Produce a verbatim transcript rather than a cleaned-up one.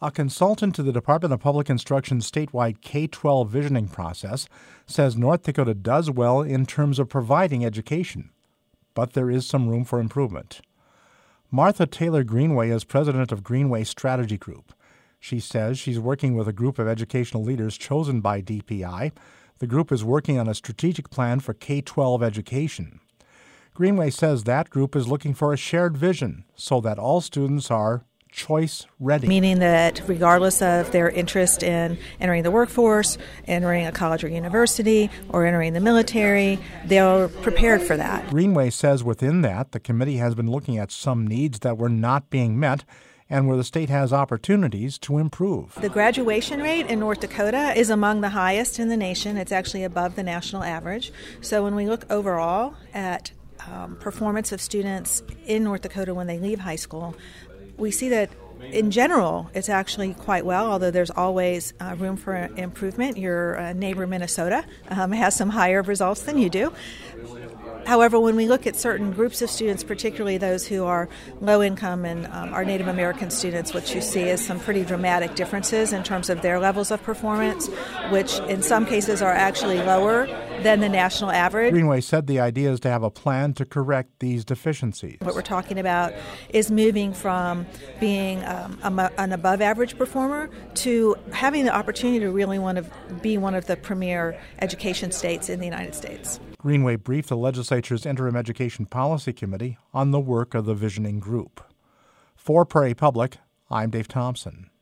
A consultant to the Department of Public Instruction's statewide K twelve visioning process says North Dakota does well in terms of providing education, but there is some room for improvement. Martha Taylor Greenway is president of Greenway Strategy Group. She says she's working with a group of educational leaders chosen by D P I. The group is working on a strategic plan for K twelve education. Greenway says that group is looking for a shared vision so that all students are choice ready. Meaning that regardless of their interest in entering the workforce, entering a college or university, or entering the military, they're prepared for that. Greenway says within that, the committee has been looking at some needs that were not being met and where the state has opportunities to improve. The graduation rate in North Dakota is among the highest in the nation. It's actually above the national average. So when we look overall at um, performance of students in North Dakota when they leave high school, we see that in general it's actually quite well, although there's always uh, room for improvement. Your uh, neighbor Minnesota um, has some higher results than you do. However, when we look at certain groups of students, particularly those who are low income and um, our Native American students, what you see is some pretty dramatic differences in terms of their levels of performance, which in some cases are actually lower than the national average. Greenway said the idea is to have a plan to correct these deficiencies. What we're talking about is moving from being um, a, an above average performer to having the opportunity to really want to be one of the premier education states in the United States. Greenway briefed the legislature's Interim Education Policy Committee on the work of the visioning group. For Prairie Public, I'm Dave Thompson.